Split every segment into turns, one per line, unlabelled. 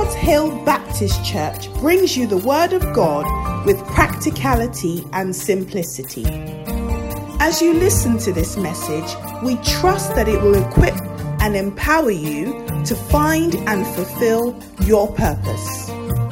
Lord's Hill Baptist Church brings you the Word of God with practicality and simplicity. As you listen to this message, we trust that it will equip and empower you to find and fulfill your purpose.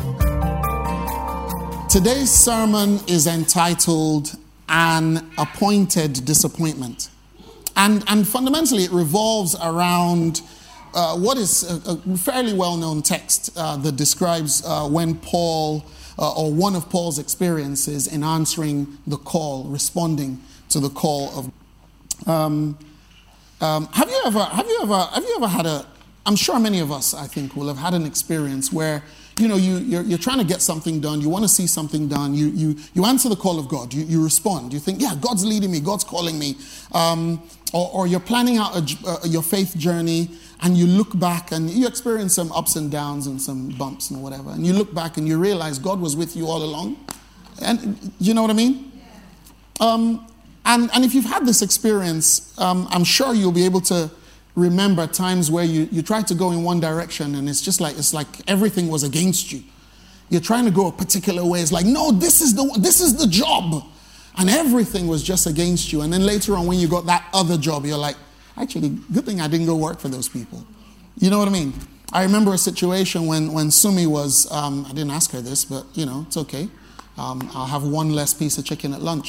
Today's sermon is entitled An Appointed Disappointment. And fundamentally, it revolves around what is a fairly well-known text that describes when Paul, or one of Paul's experiences in answering the call, responding to the call of. Have you ever had a? I'm sure many of us, I think, will have had an experience where you're trying to get something done, you want to see something done, you answer the call of God, you respond, you think, yeah, God's leading me, God's calling me, or you're planning out your faith journey, and you look back and you experience some ups and downs and some bumps and whatever, and you look back and you realize God was with you all along, and you know what I mean? And if you've had this experience, I'm sure you'll be able to remember times where you tried to go in one direction and it's like everything was against you. You're trying to go a particular way. It's like, no, this is the job. And everything was just against you. And then later on when you got that other job, you're like, actually, good thing I didn't go work for those people. You know what I mean? I remember a situation when Sumi was, I didn't ask her this, but it's okay. I'll have one less piece of chicken at lunch.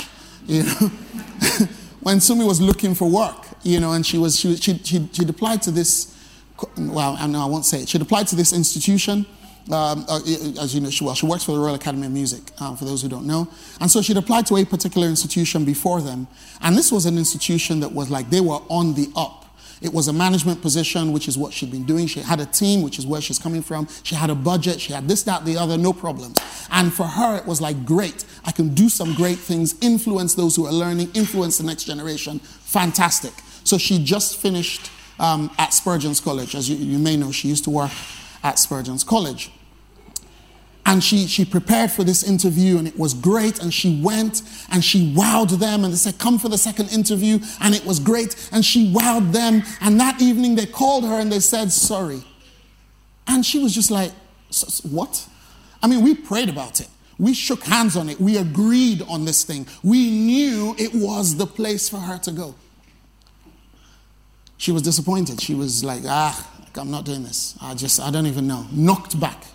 When Sumi was looking for work, and she applied to this, well, I won't say it. She'd applied to this institution, as you know, she works for the Royal Academy of Music, for those who don't know. And so she'd applied to a particular institution before them. And this was an institution that was like, they were on the up. It was a management position, which is what she'd been doing. She had a team, which is where she's coming from. She had a budget. She had this, that, the other, no problems. And for her, it was like, great. I can do some great things, influence those who are learning, influence the next generation. Fantastic. So she just finished at Spurgeon's College. As you may know, she used to work at Spurgeon's College. And she prepared for this interview, and it was great, and she went, and she wowed them, and they said, come for the second interview, and it was great, and she wowed them, and that evening they called her, and they said, sorry. And she was just like, what? I mean, we prayed about it. We shook hands on it. We agreed on this thing. We knew it was the place for her to go. She was disappointed. She was like, I'm not doing this. I don't even know. Knocked back,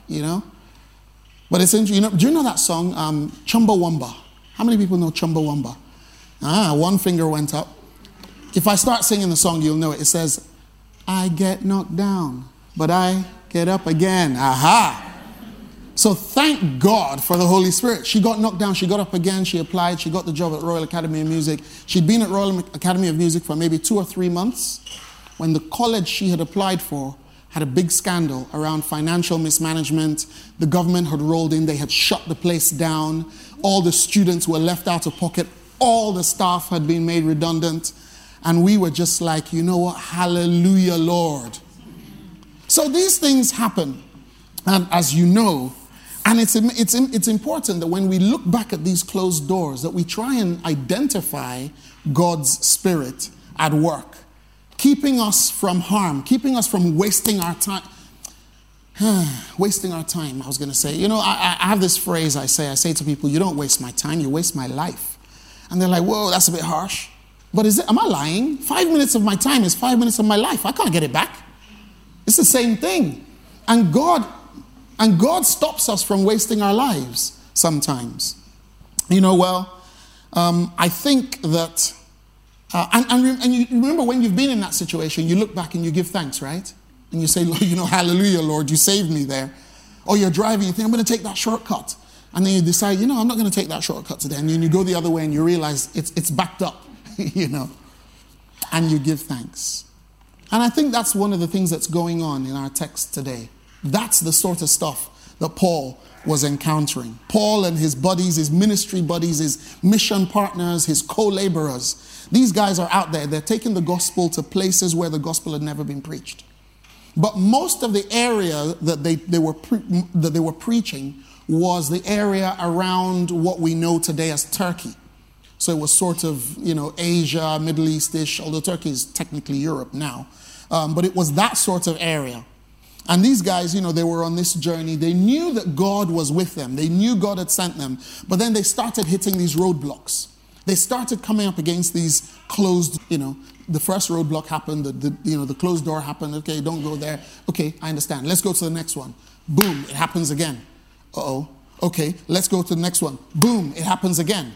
But it's interesting, do you know that song, Chumbawamba? How many people know Chumbawamba? One finger went up. If I start singing the song, you'll know it. It says, I get knocked down, but I get up again. Aha! So thank God for the Holy Spirit. She got knocked down, she got up again, she applied, she got the job at Royal Academy of Music. She'd been at Royal Academy of Music for maybe 2 or 3 months when the college she had applied for had a big scandal around financial mismanagement. The government had rolled in. They had shut the place down. All the students were left out of pocket. All the staff had been made redundant. And we were just like, you know what? Hallelujah, Lord. So these things happen. And as you know, and it's important that when we look back at these closed doors, that we try and identify God's Spirit at work, keeping us from harm, keeping us from wasting our time. Wasting our time, I was going to say. I have this phrase I say to people, you don't waste my time, you waste my life. And they're like, whoa, that's a bit harsh. But am I lying? 5 minutes of my time is 5 minutes of my life. I can't get it back. It's the same thing. And God stops us from wasting our lives sometimes. I think that and you remember when you've been in that situation, you look back and you give thanks, right? And you say, hallelujah, Lord, you saved me there. Or you're driving, you think, I'm going to take that shortcut. And then you decide, I'm not going to take that shortcut today. And then you go the other way and you realize it's backed up, and you give thanks. And I think that's one of the things that's going on in our text today. That's the sort of stuff that Paul was encountering. Paul and his buddies, his ministry buddies, his mission partners, his co-laborers. These guys are out there. They're taking the gospel to places where the gospel had never been preached. But most of the area that they were preaching was the area around what we know today as Turkey. So it was sort of, Asia, Middle East-ish, although Turkey is technically Europe now. But it was that sort of area. And these guys, they were on this journey. They knew that God was with them. They knew God had sent them. But then they started hitting these roadblocks. They started coming up against these closed, the first roadblock happened, the closed door happened. Okay, don't go there. Okay, I understand. Let's go to the next one. Boom, it happens again. Uh-oh. Okay, let's go to the next one. Boom, it happens again.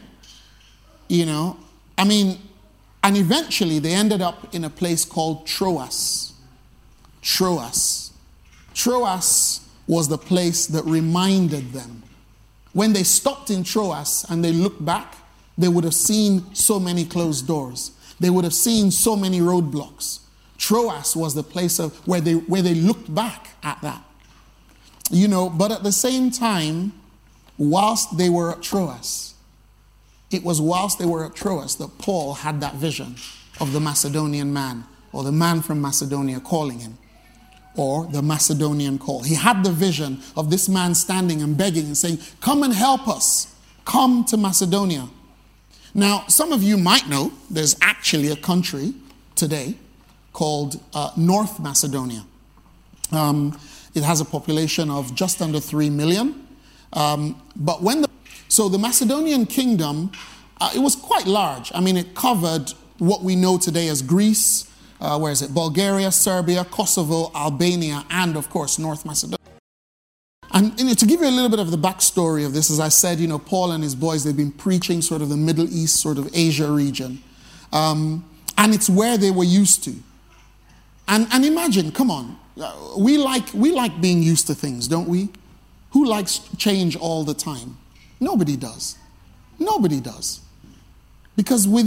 And eventually they ended up in a place called Troas. Troas was the place that reminded them. When they stopped in Troas and they looked back, they would have seen so many closed doors. They would have seen so many roadblocks. Troas was the place where they looked back at that. But at the same time, whilst they were at Troas, it was whilst they were at Troas that Paul had that vision of the Macedonian man, or the man from Macedonia calling him, or the Macedonian call. He had the vision of this man standing and begging and saying, come and help us. Come to Macedonia. Now, some of you might know there's actually a country today called North Macedonia. It has a population of just under 3 million. But so the Macedonian kingdom, it was quite large. It covered what we know today as Greece, Bulgaria, Serbia, Kosovo, Albania, and of course, North Macedonia. And to give you a little bit of the backstory of this, as I said, Paul and his boys, they've been preaching sort of the Middle East, sort of Asia region. And it's where they were used to. And imagine, come on, we like being used to things, don't we? Who likes change all the time? Nobody does. Nobody does. Because with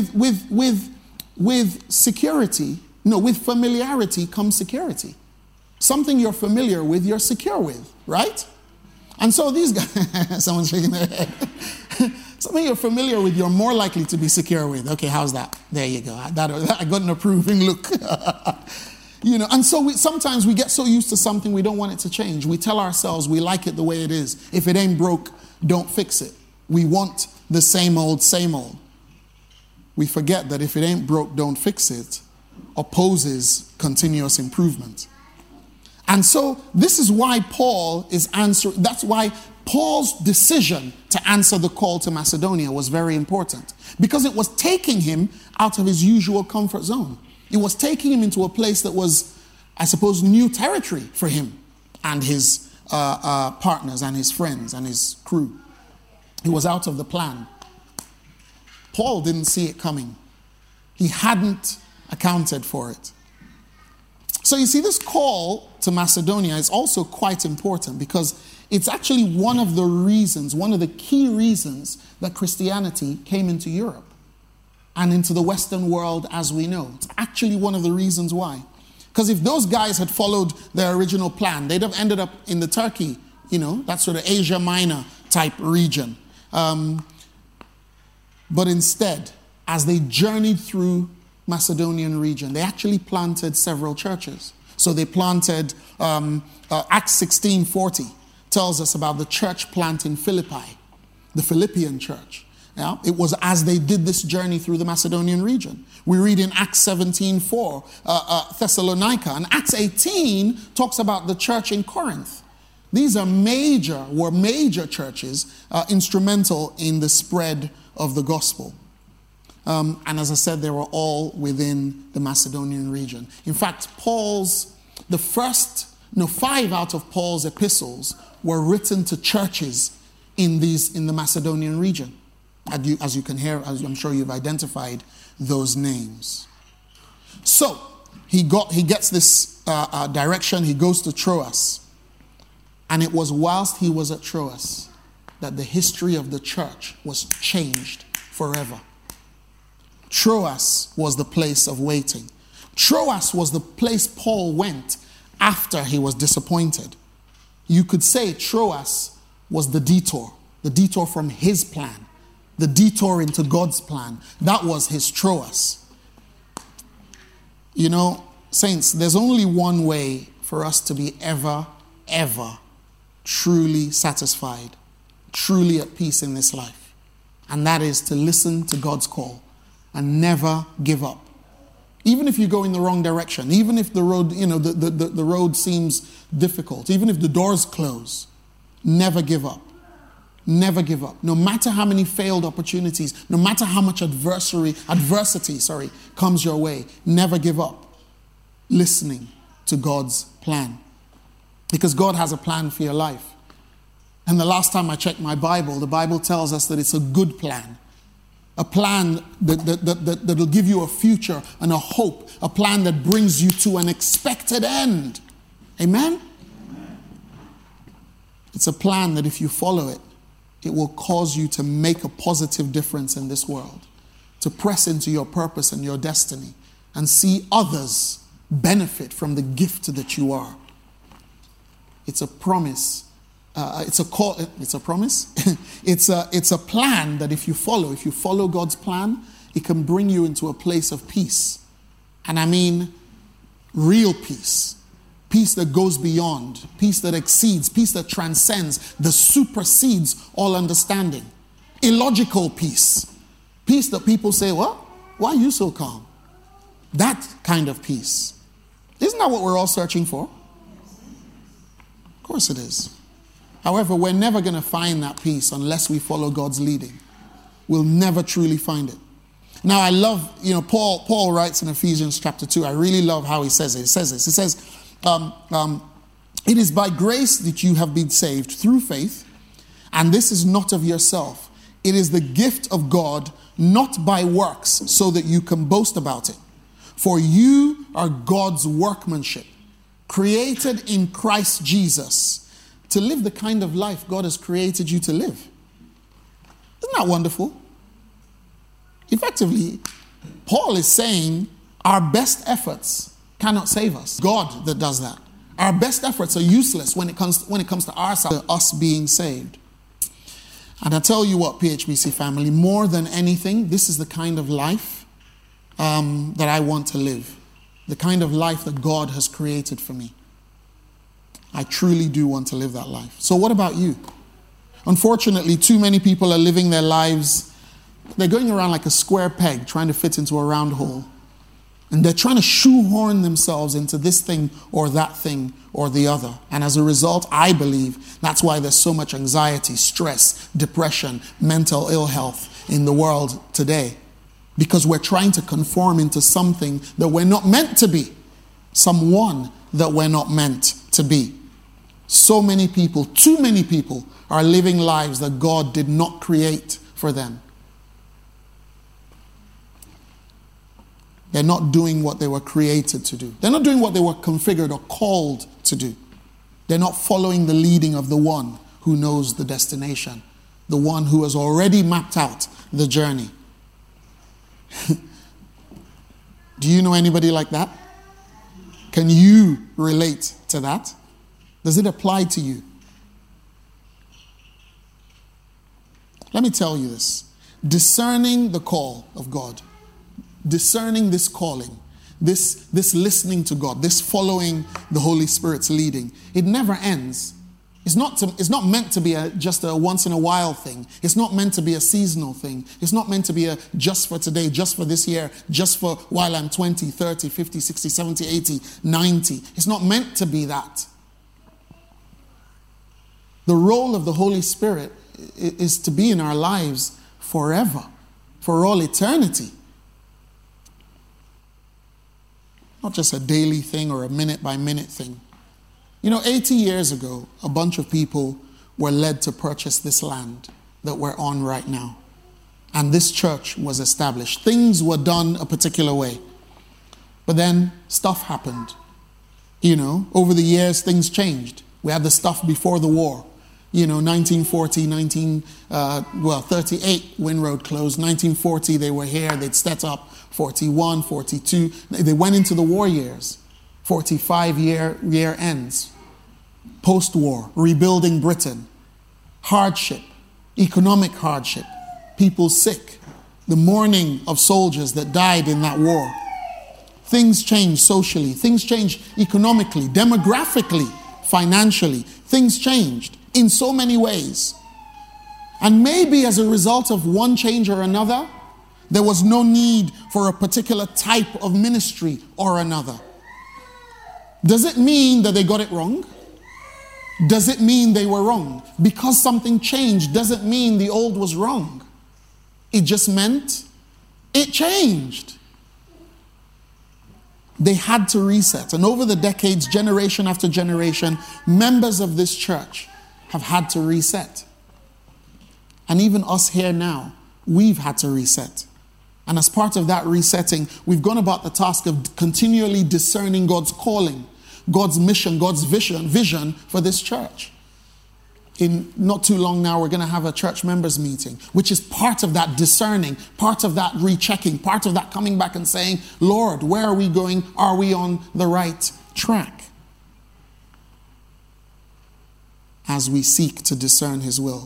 security, with familiarity comes security. Something you're familiar with, you're secure with, right? And so these guys, someone's shaking their head. Something you're familiar with, you're more likely to be secure with. Okay, how's that? There you go. I got an approving look. And so sometimes we get so used to something we don't want it to change. We tell ourselves we like it the way it is. If it ain't broke, don't fix it. We want the same old, same old. We forget that if it ain't broke, don't fix it opposes continuous improvement. And so this is why Paul is answering. That's why Paul's decision to answer the call to Macedonia was very important, because it was taking him out of his usual comfort zone. It was taking him into a place that was, I suppose, new territory for him and his partners and his friends and his crew. He was out of the plan. Paul didn't see it coming. He hadn't accounted for it. So you see, this call to Macedonia is also quite important, because it's actually one of the key reasons that Christianity came into Europe and into the Western world as we know. It's actually one of the reasons why. Because if those guys had followed their original plan, they'd have ended up in the Turkey, that sort of Asia Minor type region. But instead, as they journeyed through Macedonian region, they actually planted several churches. So they planted, Acts 16:40 tells us about the church plant in Philippi, the Philippian church. Yeah? It was as they did this journey through the Macedonian region. We read in Acts 17:4, Thessalonica, and Acts 18 talks about the church in Corinth. These are major churches, instrumental in the spread of the gospel. And as I said, they were all within the Macedonian region. In fact, 5 out of Paul's epistles were written to churches in the Macedonian region. As you can hear, as I'm sure you've identified those names. So he gets this direction. He goes to Troas. And it was whilst he was at Troas that the history of the church was changed forever. Troas was the place of waiting. Troas was the place Paul went after he was disappointed. You could say Troas was the detour from his plan, the detour into God's plan. That was his Troas. Saints, there's only one way for us to be ever truly satisfied, truly at peace in this life. And that is to listen to God's call and never give up. Even if you go in the wrong direction, even if the road, the road seems difficult, even if the doors close, never give up. Never give up. No matter how many failed opportunities, no matter how much adversity comes your way, never give up listening to God's plan. Because God has a plan for your life. And the last time I checked my Bible, the Bible tells us that it's a good plan. A plan that will give you a future and a hope. A plan that brings you to an expected end. Amen? It's a plan that if you follow it, it will cause you to make a positive difference in this world. To press into your purpose and your destiny. And see others benefit from the gift that you are. It's a promise. It's a call. It's a promise. It's a plan that if you follow God's plan, it can bring you into a place of peace. And I mean real peace. Peace that goes beyond, peace that exceeds, peace that transcends, that supersedes all understanding. Illogical peace. Peace that people say, "What? Why are you so calm?" That kind of peace. Isn't that what we're all searching for? Of course it is. However, we're never going to find that peace unless we follow God's leading. We'll never truly find it. Now, I love, Paul writes in Ephesians chapter 2. I really love how he says it. He says this. He says, it is by grace that you have been saved through faith, and this is not of yourself. It is the gift of God, not by works, so that you can boast about it. For you are God's workmanship, created in Christ Jesus, to live the kind of life God has created you to live. Isn't that wonderful? Effectively, Paul is saying our best efforts cannot save us. God that does that. Our best efforts are useless when it comes to us being saved. And I tell you what, PHBC family, more than anything, this is the kind of life that I want to live. The kind of life that God has created for me. I truly do want to live that life. So what about you? Unfortunately, too many people are living their lives, they're going around like a square peg trying to fit into a round hole. And they're trying to shoehorn themselves into this thing or that thing or the other. And as a result, I believe that's why there's so much anxiety, stress, depression, mental ill health in the world today. Because we're trying to conform into something that we're not meant to be. Someone that we're not meant to be. So many people, too many people, are living lives that God did not create for them. They're not doing what they were created to do. They're not doing what they were configured or called to do. They're not following the leading of the one who knows the destination. The one who has already mapped out the journey. Do you know anybody like that? Can you relate to that? Does it apply to you? Let me tell you this. Discerning the call of God, discerning this calling, this listening to God, this following the Holy Spirit's leading, it never ends. It's not meant to be just a once in a while thing. It's not meant to be a seasonal thing. It's not meant to be a just for today, just for this year, just for while I'm 20, 30, 50, 60, 70, 80, 90. It's not meant to be that. The role of the Holy Spirit is to be in our lives forever, for all eternity. Not just a daily thing or a minute by minute thing. 80 years ago, a bunch of people were led to purchase this land that we're on right now. And this church was established. Things were done a particular way. But then stuff happened. Over the years, things changed. We had the stuff before the war. 1940, 38, Winroad closed. 1940, they were here, they'd set up. 41, 42, they went into the war years. 45 year ends. Post-war, rebuilding Britain. Hardship, economic hardship. People sick. The mourning of soldiers that died in that war. Things changed socially. Things changed economically, demographically, financially. Things changed in so many ways. And maybe as a result of one change or another, There was no need for a particular type of ministry or another. Does it mean that they got it wrong? Does it mean they were wrong? Because something changed doesn't mean the old was wrong. It just meant it changed. They had to reset. And over the decades, generation after generation, members of this church have had to reset. And even us here now, we've had to reset. And as part of that resetting, we've gone about the task of continually discerning God's calling, God's mission, God's vision for this church. In not too long now, we're going to have a church members meeting, which is part of that discerning, part of that rechecking, part of that coming back and saying, Lord, where are we going? Are we on the right track? As we seek to discern his will.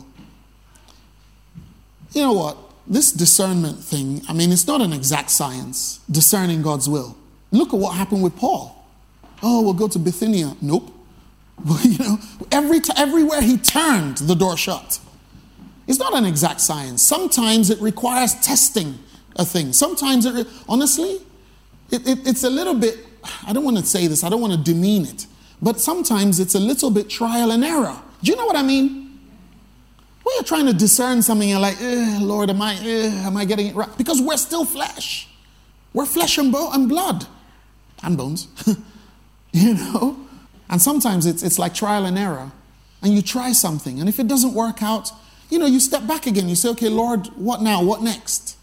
You know what? This discernment thing, I mean, it's not an exact science, discerning God's will. Look at what happened with Paul. Oh, we'll go to Bithynia. Nope. Well, you know, everywhere he turned, the door shut. It's not an exact science. Sometimes it requires testing a thing. Sometimes, honestly, it's a little bit, I don't want to say this, I don't want to demean it, but sometimes it's a little bit trial and error. Do you know what I mean? When you're trying to discern something, you're like, Lord, am I getting it right? Because we're still flesh. We're flesh and blood. And bones. You know? And sometimes it's like trial and error. And you try something. And if it doesn't work out, you know, you step back again. You say, okay, Lord, what now? What next?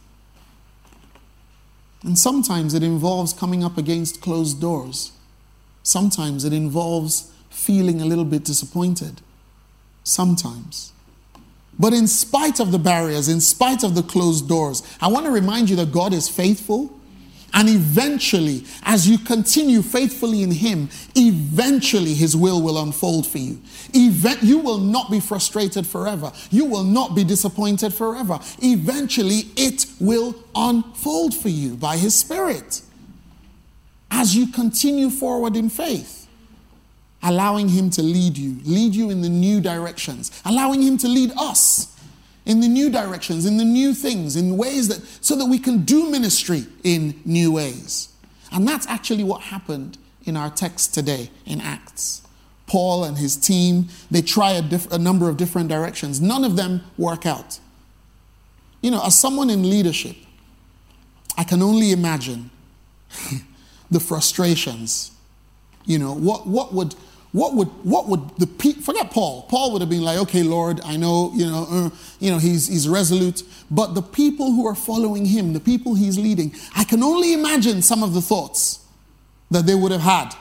And sometimes it involves coming up against closed doors. Sometimes it involves feeling a little bit disappointed. Sometimes. But in spite of the barriers, in spite of the closed doors, I want to remind you that God is faithful. And eventually, as you continue faithfully in him, eventually his will unfold for you. You will not be frustrated forever. You will not be disappointed forever. Eventually, it will unfold for you by his Spirit. As you continue forward in faith, allowing him to lead you in the new directions, allowing him to lead us in the new directions, in the new things, in ways so that we can do ministry in new ways. And that's actually what happened in our text today in Acts. Paul and his team, they try a number of different directions. None of them work out. You know, as someone in leadership, I can only imagine the frustrations. You know, what would the people, forget Paul. Paul would have been like, okay, Lord, I know, he's resolute. But the people who are following him, the people he's leading, I can only imagine some of the thoughts that they would have had.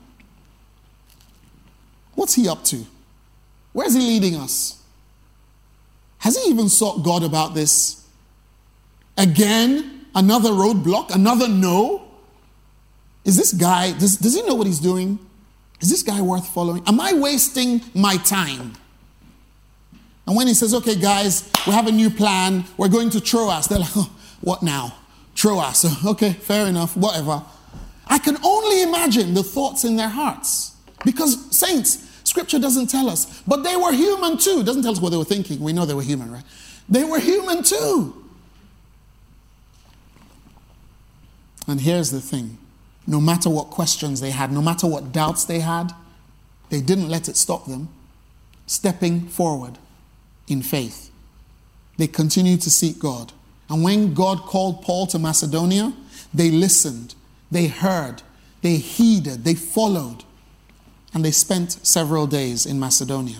What's he up to? Where's he leading us? Has he even sought God about this? Again, another roadblock, another no? Is this guy, does he know what he's doing? Is this guy worth following? Am I wasting my time? And when he says, okay, guys, we have a new plan. We're going to Troas. They're like, oh, what now? Troas. Okay, fair enough, whatever. I can only imagine the thoughts in their hearts. Because, saints, Scripture doesn't tell us. But they were human too. It doesn't tell us what they were thinking. We know they were human, right? They were human too. And here's the thing. No matter what questions they had, no matter what doubts they had, they didn't let it stop them stepping forward in faith. They continued to seek God. And when God called Paul to Macedonia, they listened, they heard, they heeded, they followed, and they spent several days in Macedonia.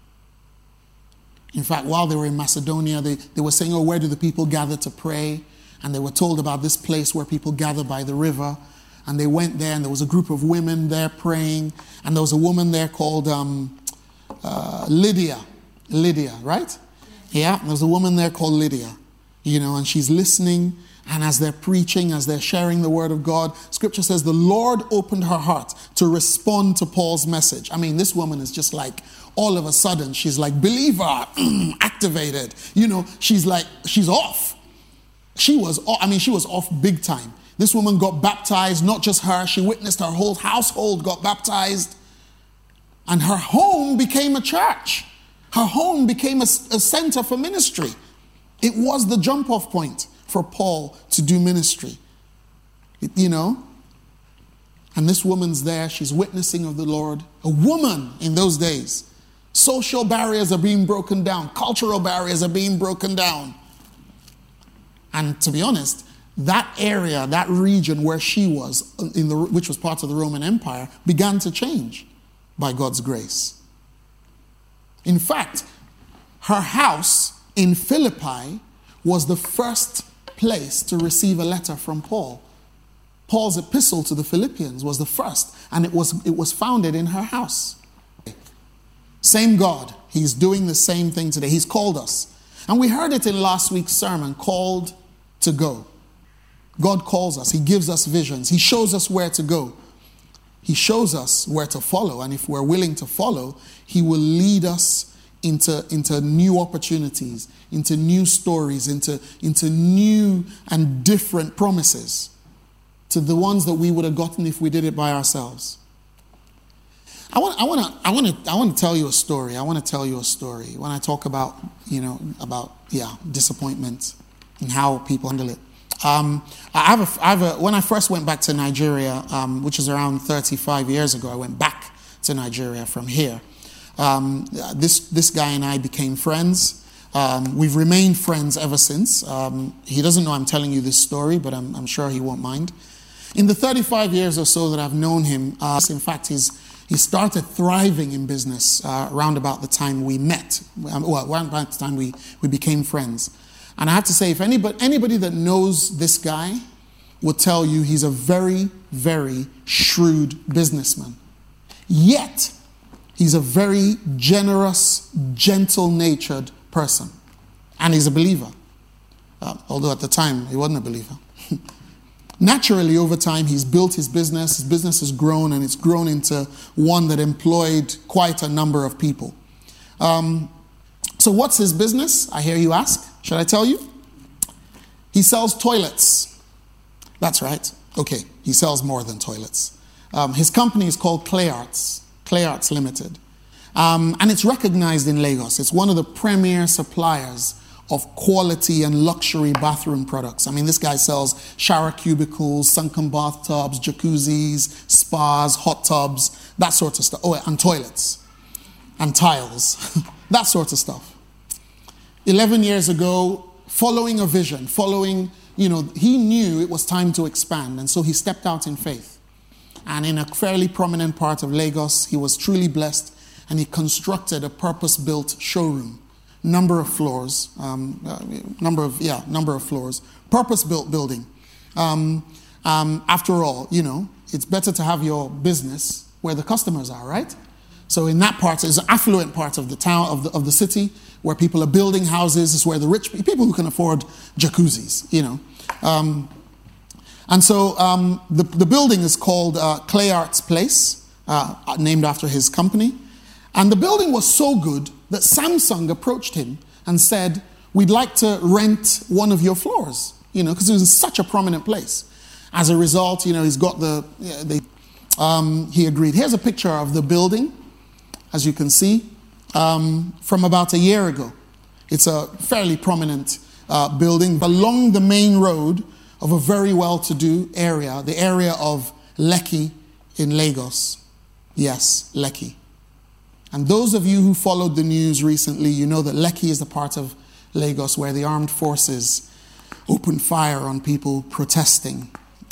In fact, while they were in Macedonia, they were saying, oh, where do the people gather to pray? And they were told about this place where people gather by the river. And they went there, and there was a group of women there praying. And there was a woman there called Lydia. Lydia, right? Yeah, there was a woman there called Lydia. You know, and she's listening. And as they're preaching, as they're sharing the word of God, Scripture says the Lord opened her heart to respond to Paul's message. I mean, this woman is just like, all of a sudden, she's like, believer, activated. You know, she's off. She was off big time. This woman got baptized, not just her. She witnessed her whole household got baptized. And her home became a church. Her home became a center for ministry. It was the jump-off point for Paul to do ministry. You know? And this woman's there, she's witnessing of the Lord. A woman in those days. Social barriers are being broken down. Cultural barriers are being broken down. And to be honest, that area, that region where she was, which was part of the Roman Empire, began to change by God's grace. In fact, her house in Philippi was the first place to receive a letter from Paul. Paul's epistle to the Philippians was the first, and it was founded in her house. Same God. He's doing the same thing today. He's called us. And we heard it in last week's sermon, called to go. God calls us. He gives us visions. He shows us where to go. He shows us where to follow. And if we're willing to follow, he will lead us into new opportunities, into new stories, into new and different promises to the ones that we would have gotten if we did it by ourselves. I want to tell you a story. I want to tell you a story when I talk about disappointment and how people handle it. When I first went back to Nigeria, which is around 35 years ago, I went back to Nigeria from here. This guy and I became friends. We've remained friends ever since. He doesn't know I'm telling you this story, but I'm sure he won't mind. In the 35 years or so that I've known him, in fact, he started thriving in business around about the time we met. Around about the time we became friends. And I have to say, if anybody that knows this guy will tell you he's a very, very shrewd businessman. Yet, he's a very generous, gentle-natured person. And he's a believer. Although at the time, he wasn't a believer. Naturally, over time, he's built his business. His business has grown, and it's grown into one that employed quite a number of people. So what's his business? I hear you ask. Should I tell you? He sells toilets. That's right. Okay, he sells more than toilets. His company is called Clay Arts Limited. And it's recognized in Lagos. It's one of the premier suppliers of quality and luxury bathroom products. I mean, this guy sells shower cubicles, sunken bathtubs, jacuzzis, spas, hot tubs, that sort of stuff. Oh, and toilets and tiles, that sort of stuff. 11 years ago, following a vision, he knew it was time to expand, and so he stepped out in faith. And in a fairly prominent part of Lagos, he was truly blessed, and he constructed a purpose-built showroom. Number of floors, purpose-built building. After all, it's better to have your business where the customers are, right? So in that part, it's an affluent part of the town, of the city, where people are building houses. It's where the rich people who can afford jacuzzis, And so the building is called Clay Arts Place, named after his company. And the building was so good that Samsung approached him and said, "We'd like to rent one of your floors," because it was in such a prominent place. As a result, he's got he agreed. Here's a picture of the building, as you can see, from about a year ago. It's a fairly prominent building along the main road of a very well-to-do area, the area of Lekki in Lagos. Yes, Lekki. And those of you who followed the news recently, you know that Lekki is the part of Lagos where the armed forces opened fire on people protesting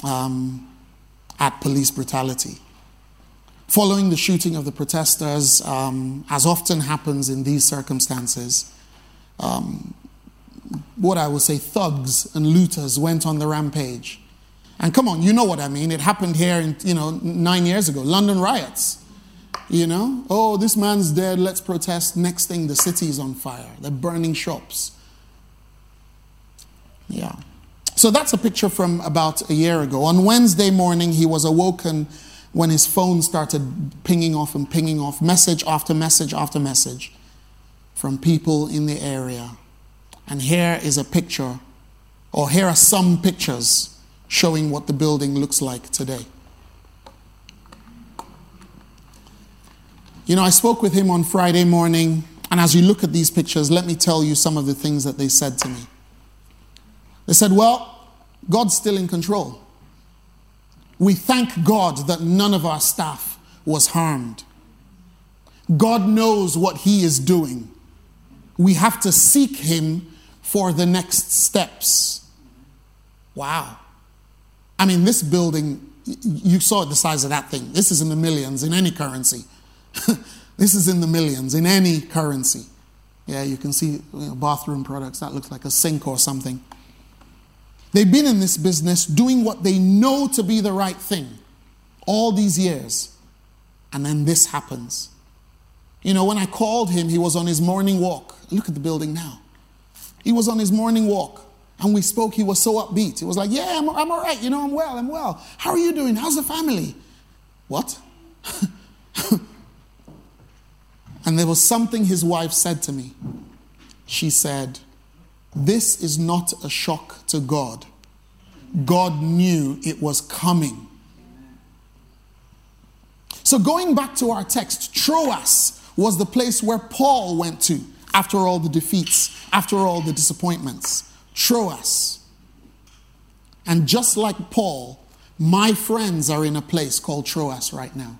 at police brutality. Following the shooting of the protesters, as often happens in these circumstances, what I would say thugs and looters went on the rampage. And come on, you know what I mean. It happened here 9 years ago. London riots. Oh, this man's dead, let's protest. Next thing, the city's on fire. They're burning shops. Yeah. So that's a picture from about a year ago. On Wednesday morning, he was awoken when his phone started pinging off, message after message after message from people in the area. And here is a picture, or here are some pictures showing what the building looks like today. I spoke with him on Friday morning, and as you look at these pictures, let me tell you some of the things that they said to me. They said, well, God's still in control. We thank God that none of our staff was harmed. God knows what he is doing. We have to seek him for the next steps. Wow. I mean, this building, you saw the size of that thing. This is in the millions in any currency. This is in the millions in any currency. Yeah, you can see bathroom products. That looks like a sink or something. They've been in this business doing what they know to be the right thing all these years. And then this happens. When I called him, he was on his morning walk. Look at the building now. He was on his morning walk. And we spoke. He was so upbeat. He was like, yeah, I'm all right. I'm well. How are you doing? How's the family? What? And there was something his wife said to me. She said, this is not a shock to God. God knew it was coming. So going back to our text, Troas was the place where Paul went to after all the defeats, after all the disappointments. Troas. And just like Paul, my friends are in a place called Troas right now.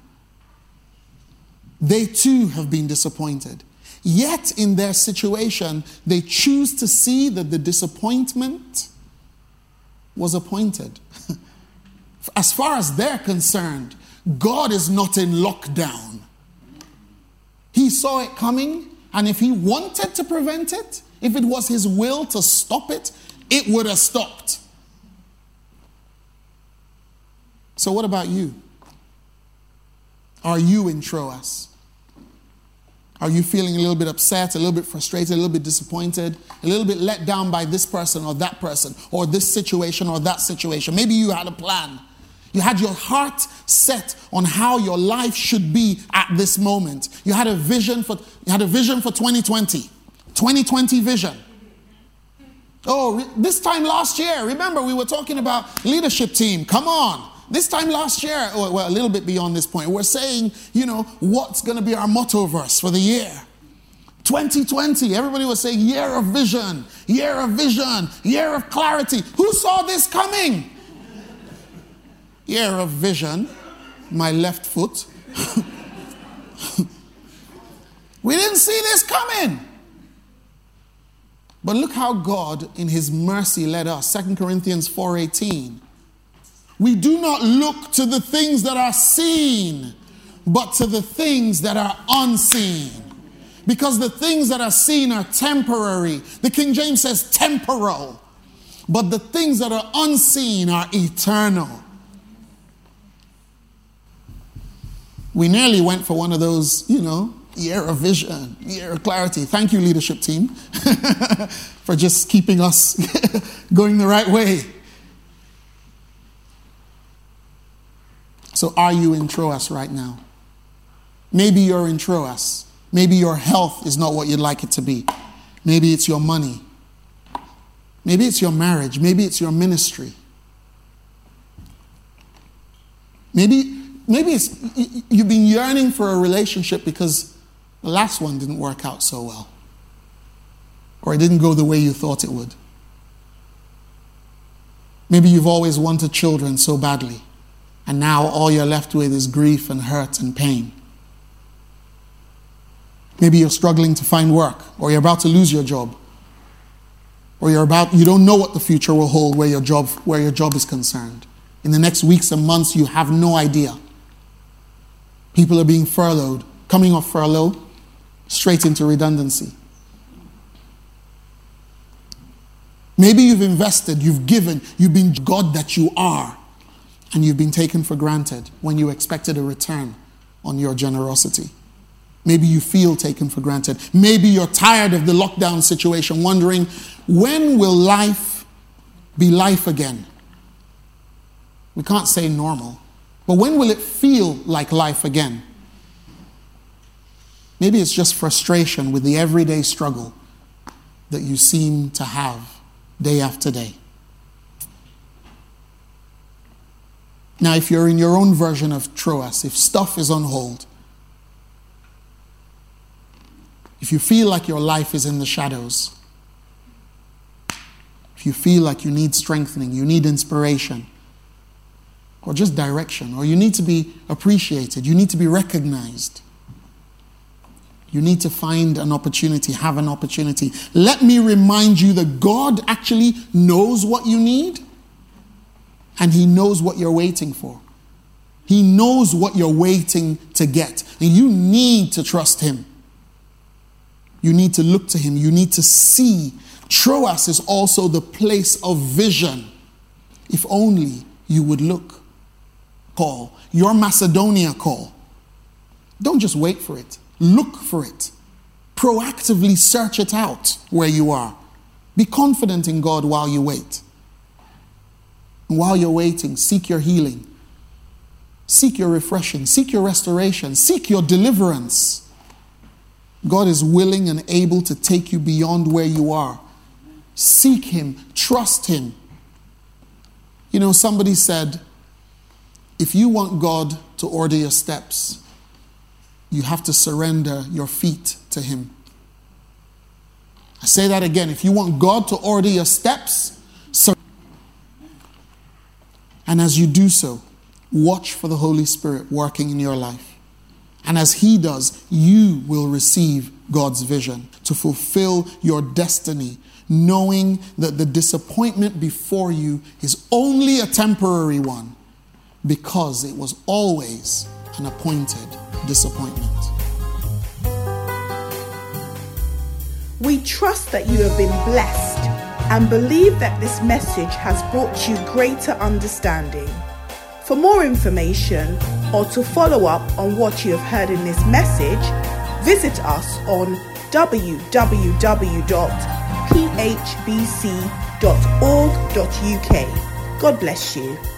They too have been disappointed. Yet in their situation, they choose to see that the disappointment was appointed. As far as they're concerned, God is not in lockdown. He saw it coming, and if he wanted to prevent it, if it was his will to stop it, it would have stopped. So what about you? Are you in Troas? Are you feeling a little bit upset, a little bit frustrated, a little bit disappointed, a little bit let down by this person or that person, or this situation or that situation? Maybe you had a plan. You had your heart set on how your life should be at this moment. You had a vision for 2020. 2020 vision. Oh, this time last year, remember we were talking about leadership team. Come on. This time last year, well, a little bit beyond this point, we're saying, what's going to be our motto verse for the year? 2020, everybody was saying year of vision, year of clarity. Who saw this coming? Year of vision, my left foot. We didn't see this coming. But look how God, in his mercy, led us. 2 Corinthians 4:18. We do not look to the things that are seen, but to the things that are unseen. Because the things that are seen are temporary. The King James says temporal. But the things that are unseen are eternal. We nearly went for one of those, year of vision, year of clarity. Thank you, leadership team, for just keeping us going the right way. So are you in Troas right now? Maybe you're in Troas. Maybe your health is not what you'd like it to be. Maybe it's your money. Maybe it's your marriage. Maybe it's your ministry. Maybe it's you've been yearning for a relationship because the last one didn't work out so well. Or it didn't go the way you thought it would. Maybe you've always wanted children so badly. And now all you're left with is grief and hurt and pain. Maybe you're struggling to find work, or you're about to lose your job. Or you don't know what the future will hold where your job is concerned. In the next weeks and months, you have no idea. People are being furloughed, coming off furlough, straight into redundancy. Maybe you've invested, you've given, you've been God that you are. And you've been taken for granted when you expected a return on your generosity. Maybe you feel taken for granted. Maybe you're tired of the lockdown situation, wondering, when will life be life again? We can't say normal, but when will it feel like life again? Maybe it's just frustration with the everyday struggle that you seem to have day after day. Now, if you're in your own version of Troas, if stuff is on hold, if you feel like your life is in the shadows, if if you feel like you need strengthening, you need inspiration, or just direction, or you need to be appreciated, you need to be recognized, you need to find an opportunity, have an opportunity. Let me remind you that God actually knows what you need, and He knows what you're waiting for. He knows what you're waiting to get, and you need to trust Him. You need to look to Him. You need to see. Troas is also the place of vision. If only you would look. Call. Your Macedonia call. Don't just wait for it. Look for it. Proactively search it out where you are. Be confident in God while you wait. And while you're waiting, seek your healing. Seek your refreshing. Seek your restoration. Seek your deliverance. God is willing and able to take you beyond where you are. Seek Him. Trust Him. You know, somebody said, if you want God to order your steps, you have to surrender your feet to Him. I say that again. If you want God to order your steps, and as you do so, watch for the Holy Spirit working in your life. And as He does, you will receive God's vision to fulfill your destiny, knowing that the disappointment before you is only a temporary one, because it was always an appointed disappointment.
We trust that you have been blessed and believe that this message has brought you greater understanding. For more information or to follow up on what you have heard in this message, visit us on www.phbc.org.uk. God bless you.